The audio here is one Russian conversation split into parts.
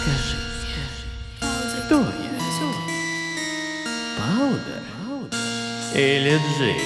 Скажи, кто я? Паудер или Джин?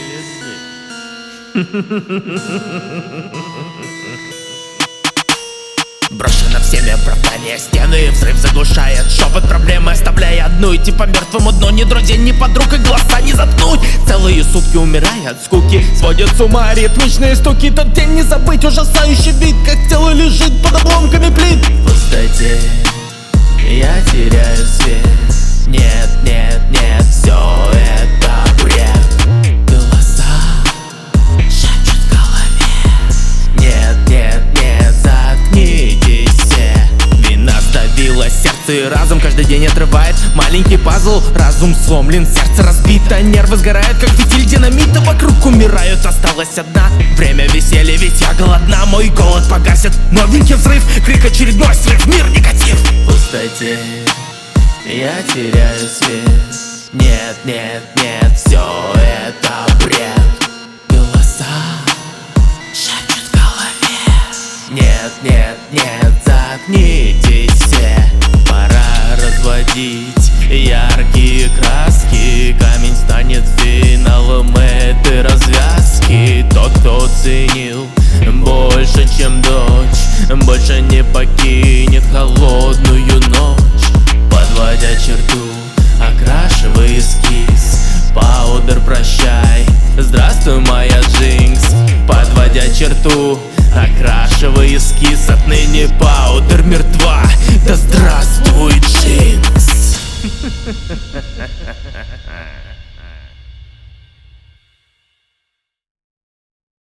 Брошено всеми оправдания, стены, взрыв заглушает шепот проблемы, оставляя одну, идти по мертвому дну. Ни друзей, ни подруг, и глаза не заткнуть. Целые сутки умирая от скуки, сводят с ума ритмичные стуки. Тот день не забыть, ужасающий вид, как тело лежит под обломками плит. В пустоте я теряю свет. Нет, нет, нет, все это бред. Голоса шепчут в голове. Нет, нет, нет, заткнитесь все. Вина сдавила сердце и разум, каждый день отрывает маленький пазл. Разум сломлен, сердце разбито, нервы сгорают, как фитиль динамита. Вокруг умирают, осталась одна. Время веселья, ведь я голодна. Мой голод погасит новенький взрыв, крик очередной, срыв, мир негатив. В пустоте я теряю свет. Нет, нет, нет, все это бред. Голоса шепчут в голове. Нет, нет, нет, заткнитесь все. Пора разводить яркие краски. Камень станет финалом этой развязки. Тот, кто ценил больше, чем дочь, больше не покинет холодную ночь. Подводя черту, окрашивай эскиз. Паудер, прощай, здравствуй, моя Джинкс. Подводя черту, окрашивай эскиз. Отныне Паудер мертва, да здравствуй, Джинкс.